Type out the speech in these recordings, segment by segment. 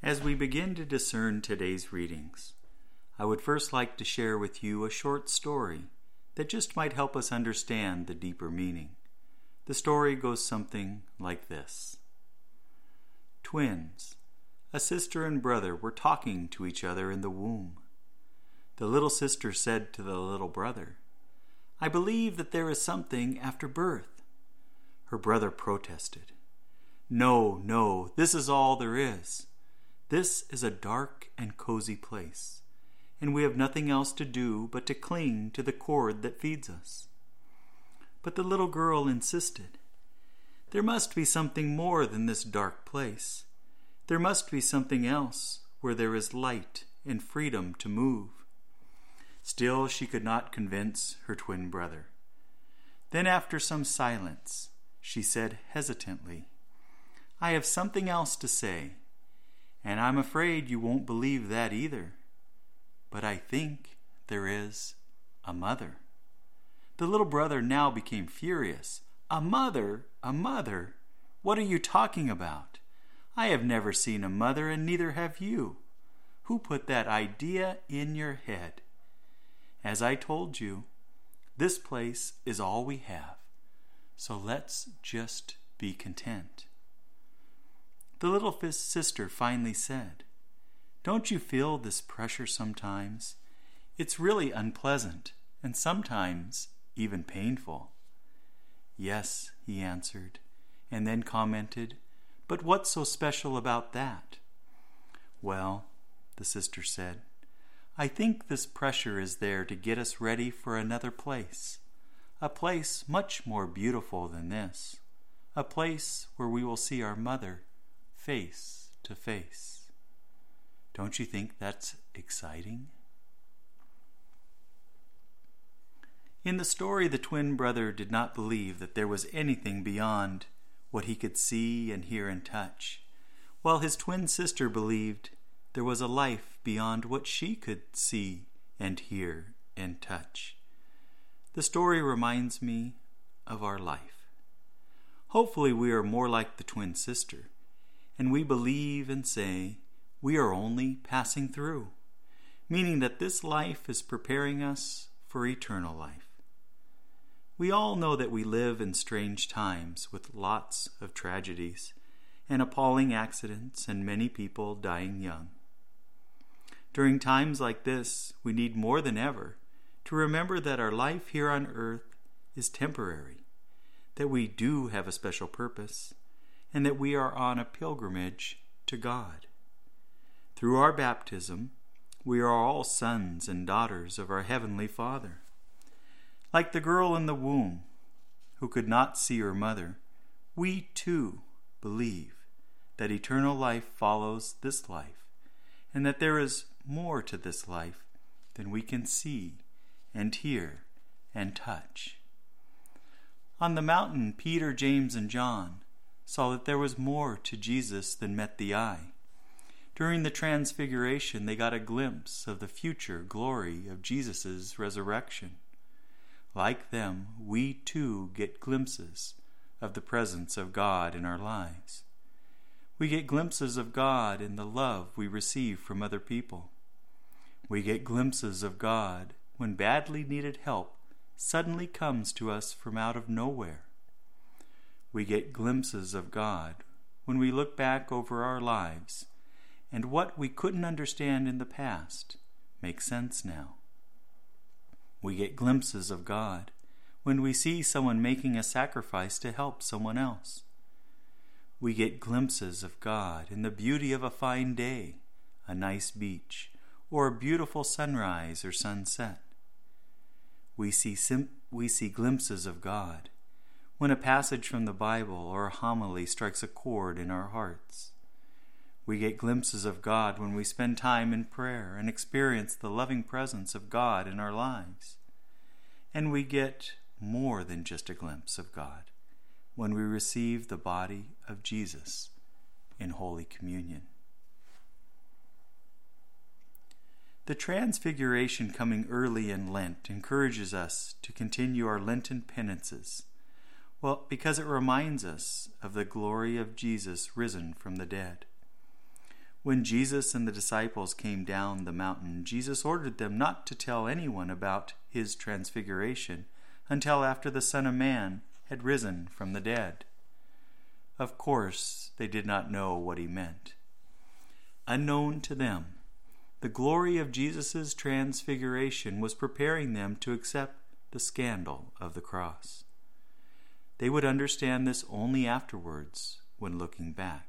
As we begin to discern today's readings, I would first like to share with you a short story that just might help us understand the deeper meaning. The story goes something like this. Twins, a sister and brother, were talking to each other in the womb. The little sister said to the little brother, "I believe that there is something after birth." Her brother protested, No, this is all there is. This is a dark and cozy place, and we have nothing else to do but to cling to the cord that feeds us." But the little girl insisted, "There must be something more than this dark place. There must be something else where there is light and freedom to move." Still, she could not convince her twin brother. Then, after some silence, she said hesitantly, "I have something else to say, and I'm afraid you won't believe that either. But I think there is a mother." The little brother now became furious. "A mother? A mother? What are you talking about? I have never seen a mother, and neither have you. Who put that idea in your head? As I told you, this place is all we have, so let's just be content." The little sister finally said, "Don't you feel this pressure sometimes? It's really unpleasant, and sometimes even painful." "Yes," he answered, and then commented, "But what's so special about that?" "Well," the sister said, "I think this pressure is there to get us ready for another place, a place much more beautiful than this, a place where we will see our mother face to face. Don't you think that's exciting?" In the story, the twin brother did not believe that there was anything beyond what he could see and hear and touch, while his twin sister believed there was a life beyond what she could see and hear and touch. The story reminds me of our life. Hopefully we are more like the twin sister, and we believe and say we are only passing through, meaning that this life is preparing us for eternal life. We all know that we live in strange times with lots of tragedies and appalling accidents and many people dying young. During times like this, we need more than ever to remember that our life here on earth is temporary, that we do have a special purpose, and that we are on a pilgrimage to God. Through our baptism, we are all sons and daughters of our Heavenly Father. Like the girl in the womb who could not see her mother, we too believe that eternal life follows this life, and that there is more to this life than we can see and hear and touch. On the mountain, Peter, James, and John saw that there was more to Jesus than met the eye. During the Transfiguration, they got a glimpse of the future glory of Jesus' resurrection. Like them, we too get glimpses of the presence of God in our lives. We get glimpses of God in the love we receive from other people. We get glimpses of God when badly needed help suddenly comes to us from out of nowhere. We get glimpses of God when we look back over our lives, and what we couldn't understand in the past makes sense now. We get glimpses of God when we see someone making a sacrifice to help someone else. We get glimpses of God in the beauty of a fine day, a nice beach, or a beautiful sunrise or sunset. We see glimpses of God when a passage from the Bible or a homily strikes a chord in our hearts. We get glimpses of God when we spend time in prayer and experience the loving presence of God in our lives. And we get more than just a glimpse of God when we receive the body of Jesus in Holy Communion. The Transfiguration coming early in Lent encourages us to continue our Lenten penances, because it reminds us of the glory of Jesus risen from the dead. When Jesus and the disciples came down the mountain, Jesus ordered them not to tell anyone about his transfiguration until after the Son of Man had risen from the dead. Of course, they did not know what he meant. Unknown to them, the glory of Jesus' transfiguration was preparing them to accept the scandal of the cross. They would understand this only afterwards, when looking back.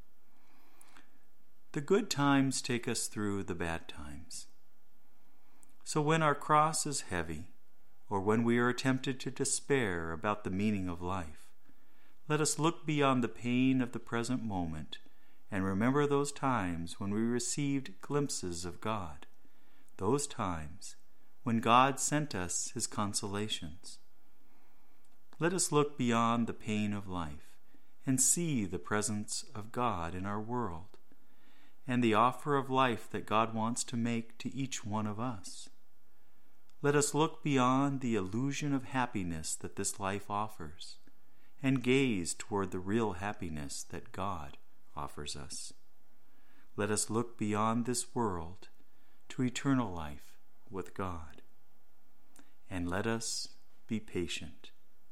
The good times take us through the bad times. So when our cross is heavy, or when we are tempted to despair about the meaning of life, let us look beyond the pain of the present moment and remember those times when we received glimpses of God, those times when God sent us his consolations. Let us look beyond the pain of life and see the presence of God in our world and the offer of life that God wants to make to each one of us. Let us look beyond the illusion of happiness that this life offers and gaze toward the real happiness that God offers us. Let us look beyond this world to eternal life with God. And let us be patient.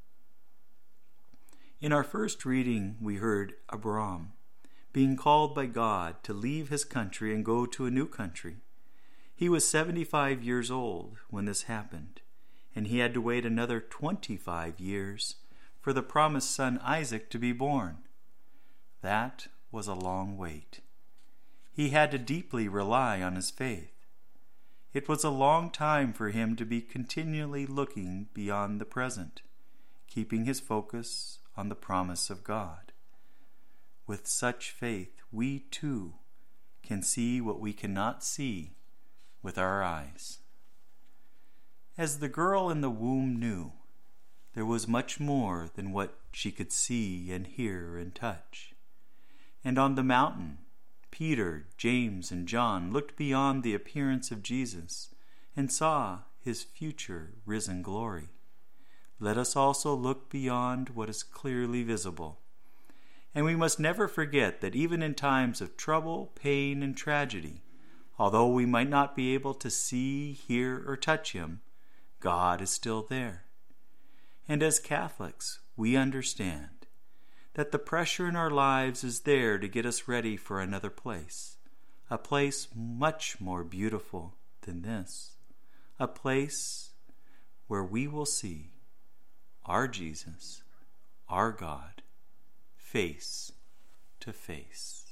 In our first reading, we heard Abram being called by God to leave his country and go to a new country. He was 75 years old when this happened, and he had to wait another 25 years for the promised son Isaac to be born. That was a long wait. He had to deeply rely on his faith. It was a long time for him to be continually looking beyond the present, keeping his focus on the promise of God. With such faith, we too can see what we cannot see with our eyes. As the girl in the womb knew, there was much more than what she could see and hear and touch. And on the mountain, Peter, James, and John looked beyond the appearance of Jesus and saw his future risen glory. Let us also look beyond what is clearly visible. And we must never forget that even in times of trouble, pain, and tragedy, although we might not be able to see, hear, or touch him, God is still there. And as Catholics, we understand that the pressure in our lives is there to get us ready for another place, a place much more beautiful than this, a place where we will see our Jesus, our God, face to face.